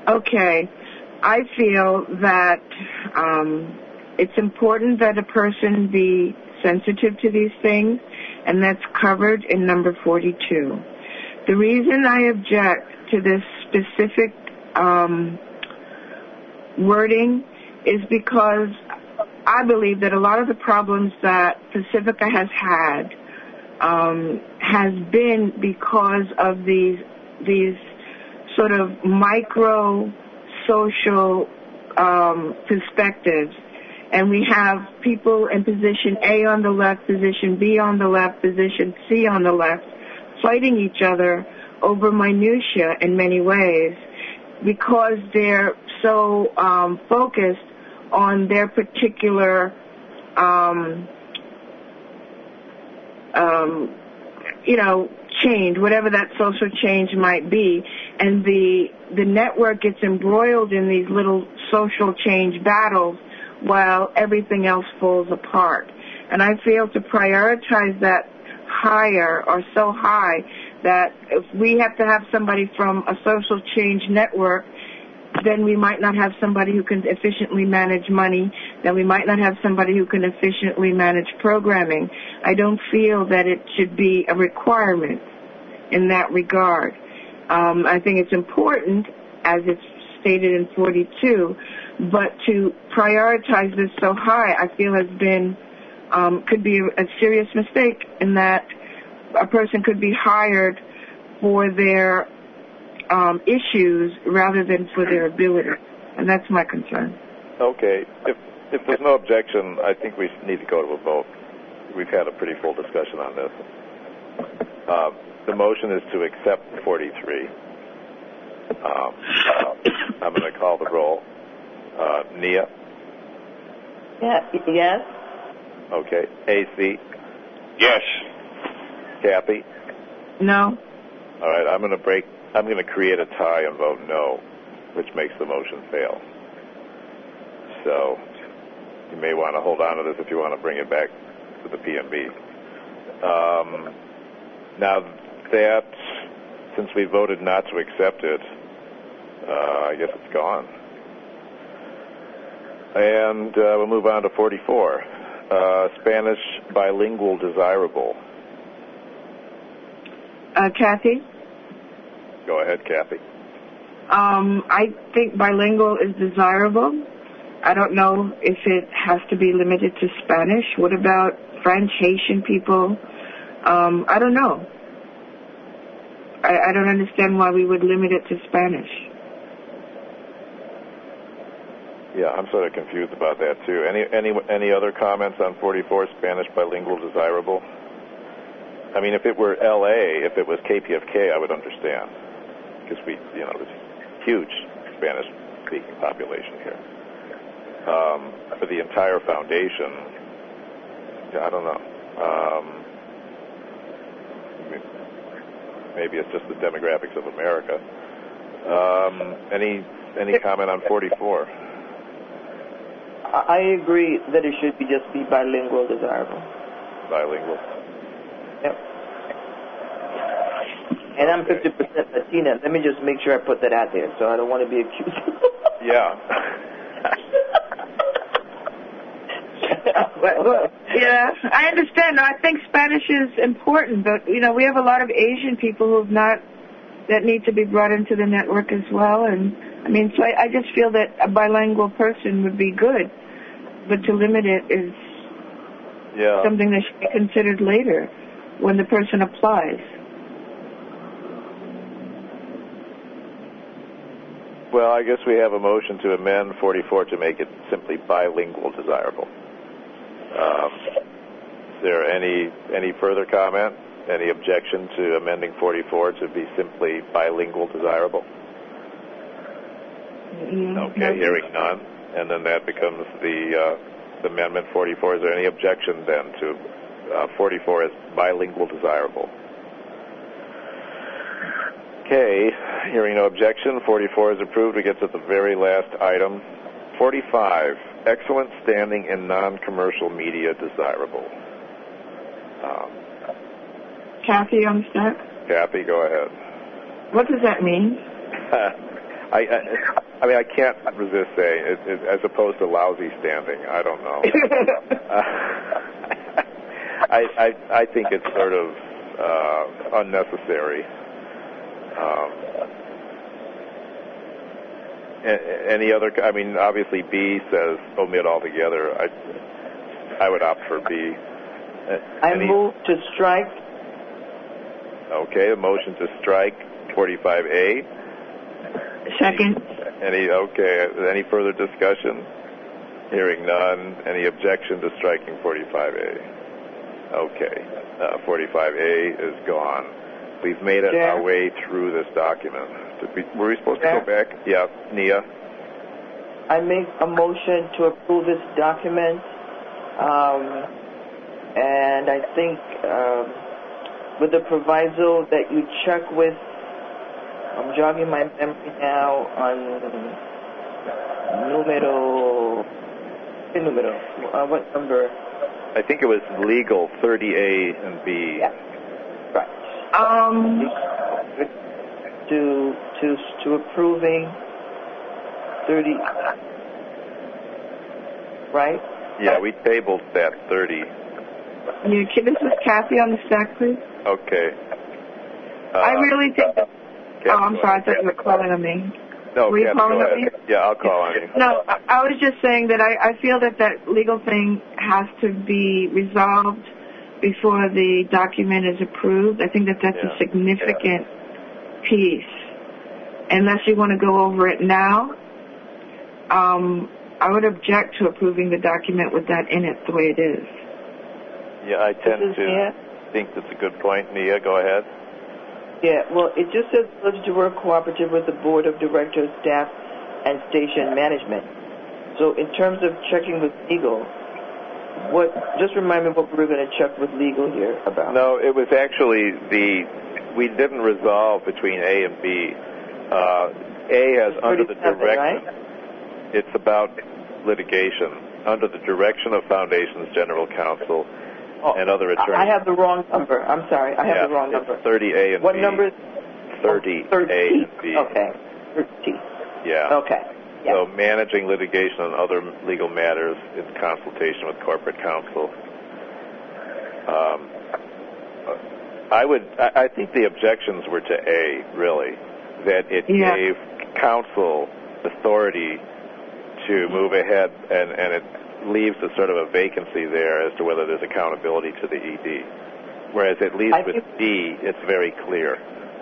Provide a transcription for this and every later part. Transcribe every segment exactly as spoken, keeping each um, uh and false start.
Okay. I feel that um, it's important that a person be sensitive to these things, and that's covered in number forty-two. The reason I object to this specific um, wording is because I believe that a lot of the problems that Pacifica has had um, has been because of these these sort of micro social um, perspectives. And we have people in position A on the left, position B on the left, position C on the left, fighting each other over minutia in many ways because they're so um, focused on their particular, um, um, you know, change, whatever that social change might be. And the the network gets embroiled in these little social change battles while everything else falls apart. And I fail to prioritize that higher or so high that if we have to have somebody from a social change network, then we might not have somebody who can efficiently manage money, then we might not have somebody who can efficiently manage programming. I don't feel that it should be a requirement in that regard. Um, I think it's important, as it's stated in forty-two, but to prioritize this so high, I feel has been, um, could be a serious mistake in that a person could be hired for their um, issues rather than for their ability. And that's my concern. Okay. If, if there's no objection, I think we need to go to a vote. We've had a pretty full discussion on this. Uh, the motion is to accept forty-three. Um, I'm going to call the roll. Uh, Nia? Yeah, yes. Okay. A C? Yes. Kathy? No. All right, I'm going to break, I'm going to create a tie and vote no, which makes the motion fail. So you may want to hold on to this if you want to bring it back to the P M B. Um, now that, since we voted not to accept it, uh, I guess it's gone. And uh, we'll move on to forty-four. Uh, Spanish bilingual desirable. Uh, Kathy? Go ahead, Kathy. Um, I think bilingual is desirable. I don't know if it has to be limited to Spanish. What about French, Haitian people? Um, I don't know. I, I don't understand why we would limit it to Spanish. Yeah, I'm sort of confused about that too. Any any any other comments on forty-four, Spanish bilingual desirable? I mean, if it were L A, if it was K P F K, I would understand, because we, you know, there's a huge Spanish-speaking population here. Um, for the entire foundation, yeah, I don't know. Um, maybe it's just the demographics of America. Um, any any comment on forty-four? I agree that it should be just be bilingual desirable. Bilingual. Yep. And I'm fifty percent Latina. Let me just make sure I put that out there, so I don't want to be accused. Yeah. well, well, yeah, I understand. I think Spanish is important, but, you know, we have a lot of Asian people who've not, that need to be brought into the network as well. And, I mean, so I, I just feel that a bilingual person would be good, but to limit it is yeah. something that should be considered later when the person applies. Well, I guess we have a motion to amend forty-four to make it simply bilingual desirable. Um, is there any any further comment? Any objection to amending forty-four to be simply bilingual desirable? Mm-hmm. Okay, hearing none. And then that becomes the, uh, the amendment forty-four. Is there any objection then to uh, forty-four as bilingual desirable? Okay, hearing no objection, forty-four is approved. We get to the very last item. forty-five, excellent standing in non-commercial media desirable. Um, Kathy, you understand? Kathy, go ahead. What does that mean? I, I, I mean, I can't resist saying, it, it, as opposed to lousy standing. I don't know. uh, I, I, I think it's sort of uh, unnecessary. Um, any other? I mean, obviously, B says omit altogether. I, I would opt for B. I move to strike. Okay, a motion to strike forty-five A. Second. Any, okay, any further discussion? Hearing none. Any objection to striking forty-five A? Okay, uh, forty-five A is gone. We've made it yeah. our way through this document. Did we, were we supposed yeah. to go back? Yeah, Nia? I make a motion to approve this document, um, and I think um, with the proviso that you check with, I'm jogging my memory now on numero, numero, uh, what number? I think it was legal thirty A and B. Yeah, right. Um, to to to approving thirty, right? Yeah, we tabled that thirty. you, this is Kathy on the stack, please. Okay. Uh, I really think that, Kathy, oh, I'm sorry, I thought you were calling on me. No, Were you Kathy, calling go on ahead. me? Yeah, I'll call on you. No, I, I was just saying that I, I feel that that legal thing has to be resolved before the document is approved. I think that that's Yeah. a significant yeah. piece. Unless you want to go over it now, um, I would object to approving the document with that in it the way it is. Yeah, I tend This is to Nia. think that's a good point. Nia, go ahead. Yeah, well, it just says village to work cooperative with the board of directors, staff, and station management. So in terms of checking with legal, what? Just remind me what we were going to check with legal here about. No, it was actually the, we didn't resolve between A and B. Uh, A has under the direction, right? It's about litigation, under the direction of Foundation's General Counsel oh, and other attorneys. I have the wrong number. I'm sorry, I have yeah, the wrong it's number. thirty A and what B. What number? thirty oh, A and B. Okay, thirty. Yeah. Okay. Yeah. So managing litigation and other legal matters in consultation with corporate counsel. Um, I would. I, I think the objections were to A, really, that it yeah. gave counsel authority to move ahead, and, and it leaves a sort of a vacancy there as to whether there's accountability to the E D. Whereas at least I with think, B, it's very clear.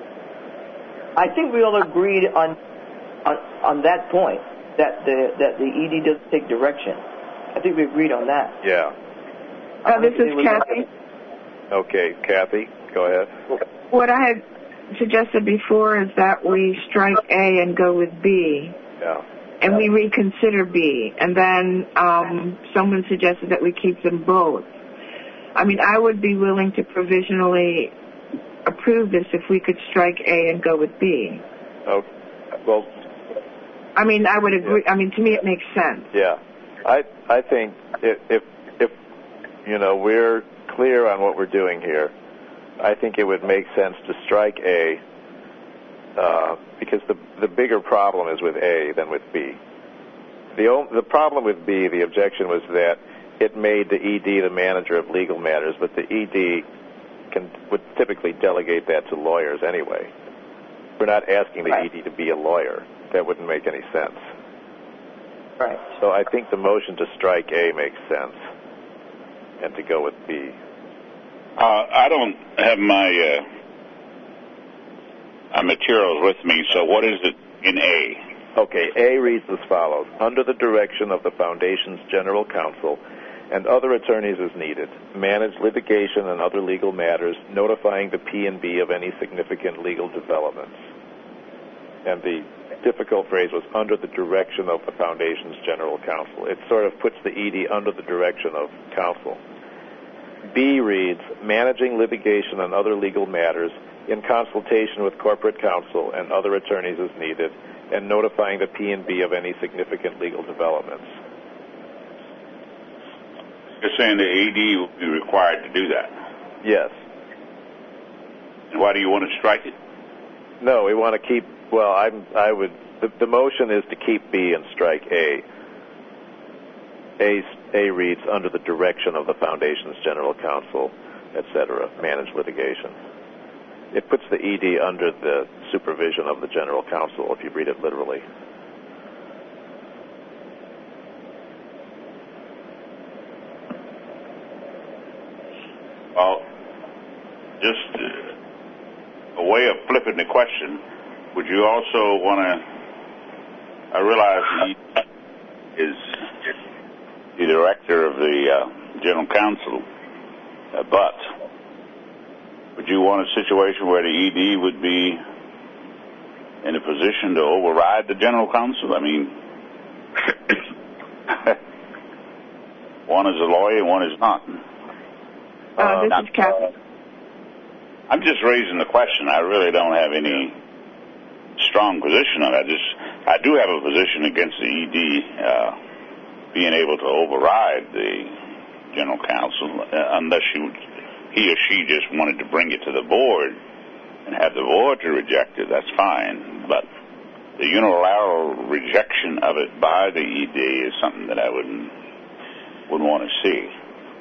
I think we all agreed on on, on that point, that the that the E D doesn't take direction. I think we agreed on that. Yeah. Uh, this is Kathy. Okay, Kathy, go ahead. What I had suggested before is that we strike A and go with B. Yeah. And we reconsider B. And then um, someone suggested that we keep them both. I mean, I would be willing to provisionally approve this if we could strike A and go with B. Oh, well. I mean, I would agree. Yeah. I mean, to me, it makes sense. Yeah, I I think if, if if you know we're clear on what we're doing here, I think it would make sense to strike A uh, because the the bigger problem is with A than with B. The only, the problem with B, the objection was that it made the E D the manager of legal matters, but the E D can would typically delegate that to lawyers anyway. We're not asking the right. E D to be a lawyer. That wouldn't make any sense. Right. So I think the motion to strike A makes sense, and to go with B. Uh, I don't have my uh, uh, materials with me, so what is it in A? Okay, A reads as follows. Under the direction of the Foundation's General Counsel and other attorneys as needed, manage litigation and other legal matters, notifying the P and B of any significant legal developments. And the difficult phrase was under the direction of the Foundation's General Counsel. It sort of puts the E D under the direction of counsel. B reads, managing litigation and other legal matters in consultation with corporate counsel and other attorneys as needed, and notifying the P and B of any significant legal developments. You're saying the E D will be required to do that? Yes. And why do you want to strike it? No, we want to keep, well, I'm, I would the, the motion is to keep B and strike A. A. A reads under the direction of the Foundation's General Counsel, et cetera, manage litigation. It puts the E D under the supervision of the General Counsel, if you read it literally. Well, just uh, a way of flipping the question, would you also want to, I realize he is the director of the uh, General Counsel, uh, but would you want a situation where the E D would be in a position to override the General Counsel? I mean, one is a lawyer and one is not. Uh, this is Kathy. I'm just raising the question. I really don't have any strong position on it. I just, I do have a position against the E D uh, being able to override the General Counsel, uh, unless you, he or she just wanted to bring it to the board and have the board to reject it. That's fine. But the unilateral rejection of it by the E D is something that I wouldn't would want to see.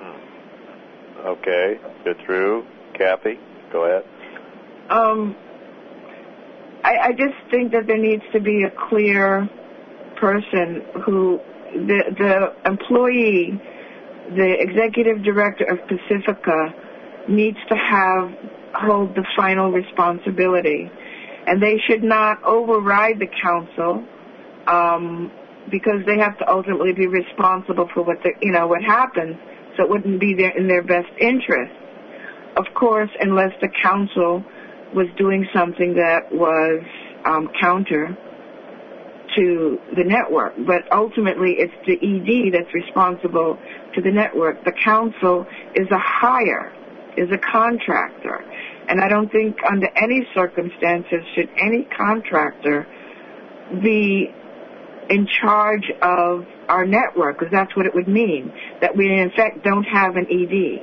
Okay, good through. Kathy, go ahead. Um, I, I just think that there needs to be a clear person who, the, the employee, the executive director of Pacifica needs to have, hold the final responsibility. And they should not override the council, um, because they have to ultimately be responsible for what the, you know, what happens. So it wouldn't be there in their best interest. Of course, unless the council was doing something that was um, counter to the network. But ultimately, it's the E D that's responsible to the network. The council is a hire, is a contractor. And I don't think under any circumstances should any contractor be in charge of our network, because that's what it would mean, that we in fact don't have an E D.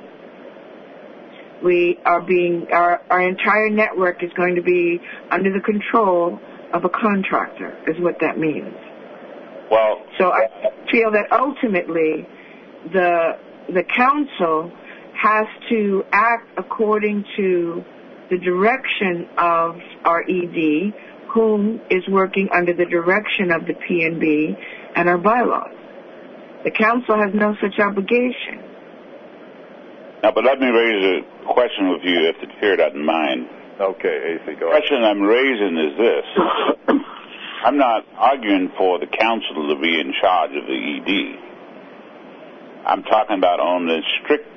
We are being, our, our entire network is going to be under the control of a contractor, is what that means. Well, so I feel that ultimately the the council has to act according to the direction of our E D, whom is working under the direction of the P N B and our bylaws. The council has no such obligation. Now, but let me raise a question with you, if the chair doesn't mind. Okay, A C, go ahead. The question I'm raising is this. I'm not arguing for the council to be in charge of the E D. I'm talking about on the strict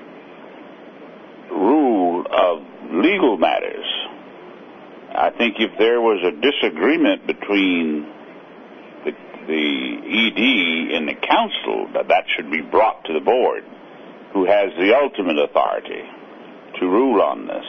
rule of legal matters. I think if there was a disagreement between the, the E D and the council, that that should be brought to the board, who has the ultimate authority to rule on this.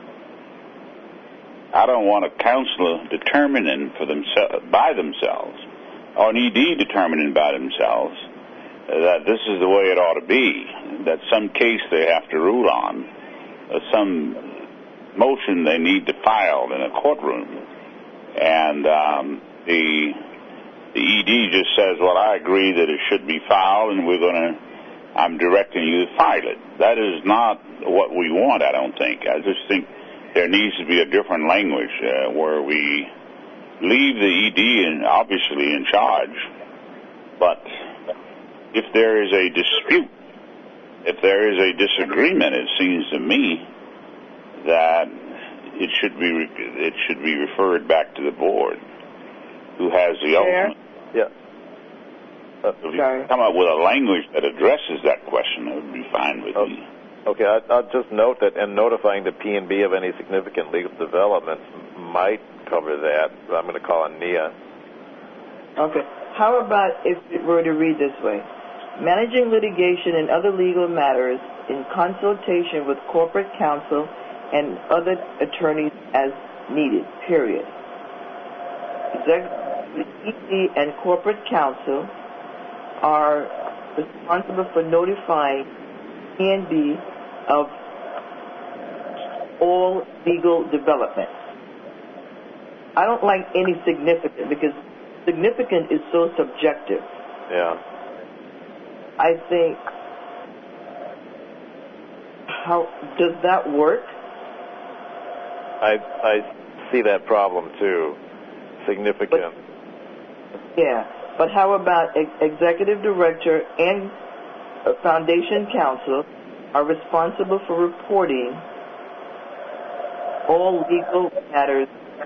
I don't want a council determining for themselves by themselves, or an E D determining by themselves that this is the way it ought to be, that some case they have to rule on, or some motion they need to file in a courtroom, and um, the the E D just says, well, I agree that it should be filed, and we're going to, I'm directing you to file it. That is not what we want, I don't think. I just think there needs to be a different language uh, where we leave the E D in, obviously in charge, but if there is a dispute, if there is a disagreement, it seems to me that it should be it should be referred back to the board, who has the ultimate. Yeah. Uh, if you come up with a language that addresses that question, it would be fine with okay. me. Okay, I, I'll just note that, and notifying the P N B of any significant legal developments might cover that. I'm going to call on Nia. Okay. How about if it were to read this way? Managing litigation and other legal matters in consultation with corporate counsel and other attorneys as needed, period. The E D and corporate counsel are responsible for notifying P N B of all legal developments. I don't like any significant because significant is so subjective. Yeah. I think, how does that work? I I see that problem too. Significant. But, yeah, but how about ex- executive director and a foundation counsel are responsible for reporting all legal matters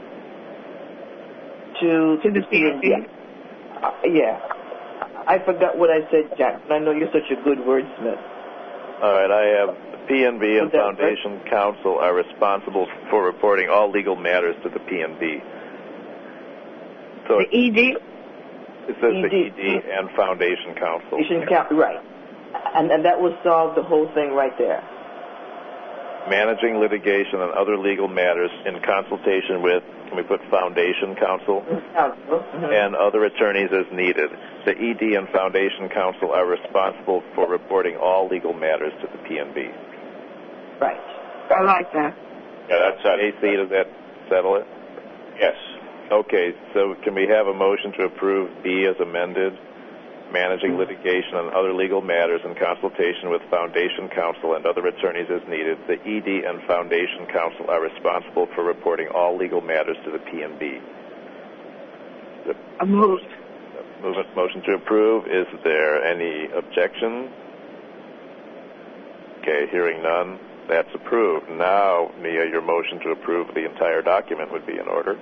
to, To the P N B. Uh, yeah. I forgot what I said, Jack, but I know you're such a good wordsmith. All right, I have P N B and Okay. Foundation Counsel are responsible for reporting all legal matters to the P N B. So The E D? it says E the D. E D and Foundation Counsel. Foundation counsel, right. And, and that will solve the whole thing right there. Managing litigation and other legal matters in consultation with, can we put Foundation Counsel? Counsel. Mm-hmm. And other attorneys as needed. The E D and Foundation Counsel are responsible for reporting all legal matters to the P N B. Right. I like that. Yeah, that's that. A C, does that settle it? Yes. Okay, so can we have a motion to approve B as amended? Managing litigation and other legal matters in consultation with Foundation Counsel and other attorneys as needed. The E D and Foundation Counsel are responsible for reporting all legal matters to the P N B. The I moved. movement, motion to approve. Is there any objection? Okay, hearing none. That's approved. Now, Mia, your motion to approve the entire document would be in order.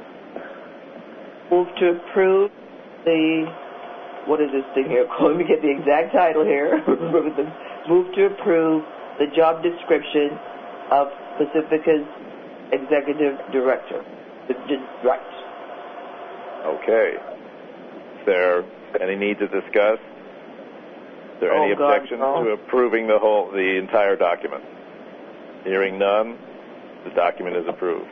Move to approve the, what is this thing here? Let me get the exact title here. Move to approve the job description of Pacifica's executive director. The, the, right. Okay. Is there any need to discuss? Is there any Oh, God, objection no. to approving the whole, the entire document? Hearing none, the document is approved.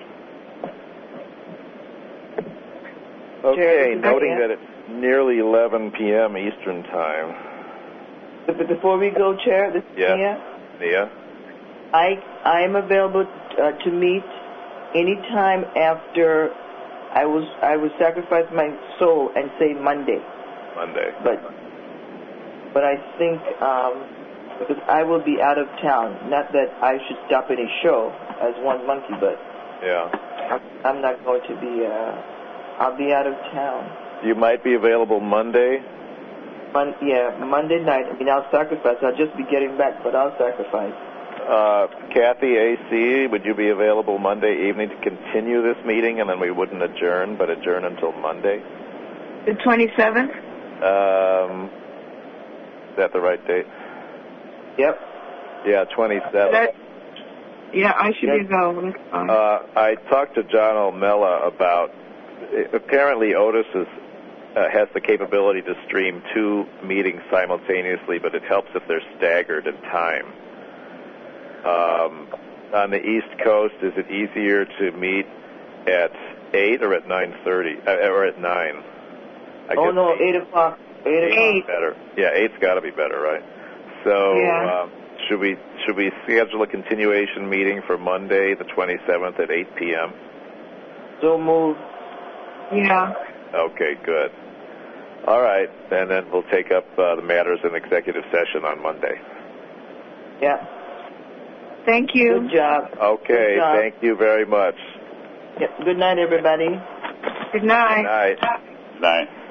Okay, Chair, noting second. that it's nearly eleven p.m. Eastern Time. But but before we go, Chair, this is Yeah. Mia. Mia? I I am available uh, to meet anytime after I was I would sacrifice my soul and say Monday. Monday. But but I think um, because I will be out of town. Not that I should stop any show as one monkey, but Yeah. I'm, I'm not going to be. Uh, I'll be out of town. You might be available Monday. Mon- yeah, Monday night. I mean, I'll sacrifice. I'll just be getting back, but I'll sacrifice. Uh, Kathy, A C, would you be available Monday evening to continue this meeting, and then we wouldn't adjourn, but adjourn until Monday? The twenty-seventh? Um, is that the right date? Yep. Yeah, twenty-seven. That, yeah, I should Yeah. be available. That's fine. Uh, I talked to John O'Mella about, apparently Otis is, uh, has the capability to stream two meetings simultaneously, but it helps if they're staggered in time. Um, on the East Coast, is it easier to meet at eight or at nine thirty, uh, or at nine? I Oh guess no, eight o'clock. Eight o'clock. Eight. better. Yeah, eight's got to be better, right? So Yeah. uh, should we should we schedule a continuation meeting for Monday, the twenty-seventh at eight p.m.? So move. Yeah. Okay, good. All right, and then we'll take up uh, the matters in executive session on Monday. Yeah. Thank you. Good job. Okay, Good job. thank you very much. Yep. Good night, everybody. Good night. Good night. Night.